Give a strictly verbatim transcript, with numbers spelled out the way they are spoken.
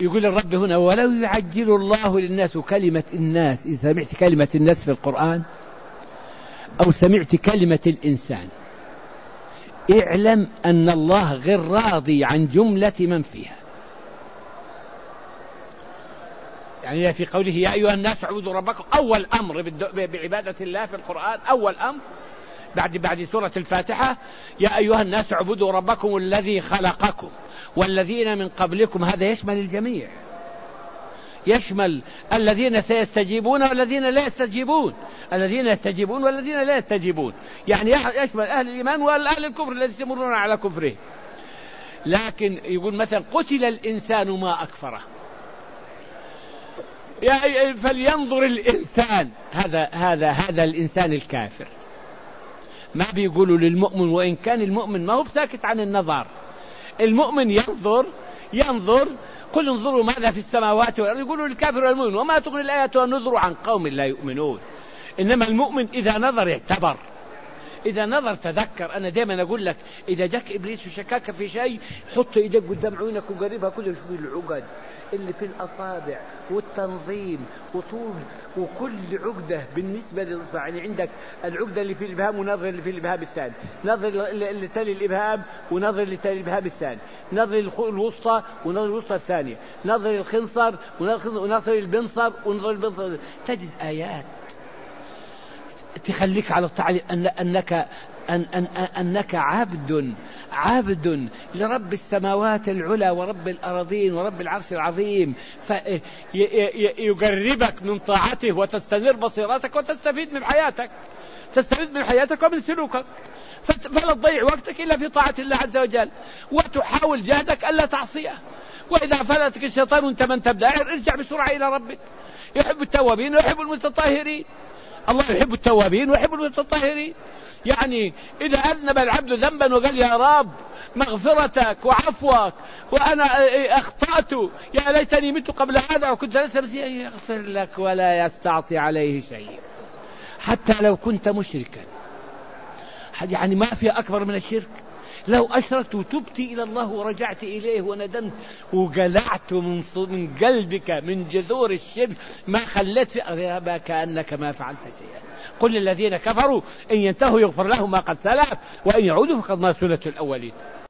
يقول الرب هنا ولو يعجل الله للناس كلمة الناس. إذا سمعت كلمة الناس في القرآن أو سمعت كلمة الإنسان اعلم أن الله غير راضي عن جملة من فيها. يعني في قوله يا أيها الناس اعبدوا ربكم، أول أمر بعبادة الله في القرآن، أول أمر بعد بعد سورة الفاتحة يا أيها الناس اعبدوا ربكم الذي خلقكم والذين من قبلكم. هذا يشمل الجميع، يشمل الذين سيستجيبون والذين لا يستجيبون، الذين يستجيبون والذين لا يستجيبون، يعني يشمل أهل الإيمان وأهل الكفر الذين يستمرون على كفره. لكن يقول مثلا قتل الإنسان ما أكفره، فلينظر الإنسان، هذا هذا هذا الإنسان الكافر. ما بيقولوا للمؤمن، وإن كان المؤمن ما هو بساكت عن النظر، المؤمن ينظر ينظر قل انظروا ماذا في السماوات والأرض. يقولوا للكافر والمؤمن وما تغني الآيات والنذر عن قوم لا يؤمنون. إنما المؤمن إذا نظر اعتبر، إذا نظر تذكر. أنا دائما أقول لك إذا جاك إبليس وشكاك في شيء حط إيدك قدام عينك وقربها كله، شوف العقد اللي في الأصابع والتنظيم وطول وكل عقدة بالنسبة للإصبع. يعني عندك العقدة اللي في الإبهام ونظر اللي في الإبهام الثاني، نظر اللي تلي الإبهام ونظر اللي تلي الإبهام الثاني، نظر الوسطى ونظر الوسطى الثانية، نظر الخنصر ونظر البنصر ونظر البنصر. تجد آيات تخليك على الطاعة أن أنك أن أن أنك عبد عبد لرب السماوات العلى ورب الأراضين ورب العرش العظيم، فيقربك من طاعته وتستنير بصيرتك وتستفيد من حياتك، تستفيد من حياتك ومن سلوكك. فلا تضيع وقتك إلا في طاعة الله عز وجل، وتحاول جهدك ألا تعصيه. وإذا فلتك الشيطان وانت من تبدأ ارجع بسرعة إلى ربك. يحب التوابين ويحب المتطهرين، الله يحب التوابين ويحب المتطهرين. يعني إذا أذنب العبد ذنبا وقال يا رب مغفرتك وعفوك وأنا أخطأت يا ليتني مت قبل هذا وكنت لسه، بس يغفر لك ولا يستعصي عليه شيء حتى لو كنت مشركا. يعني ما في أكبر من الشرك. لو أشركت وتبت إلى الله ورجعت إليه وندمت وقلعت من من قلبك من جذور الشرك ما خلت في كأنك ما فعلت شيئا. قل للذين كفروا إن ينتهوا يغفر لهم ما قد سلف وإن يعودوا فقد مات سنة الأولين.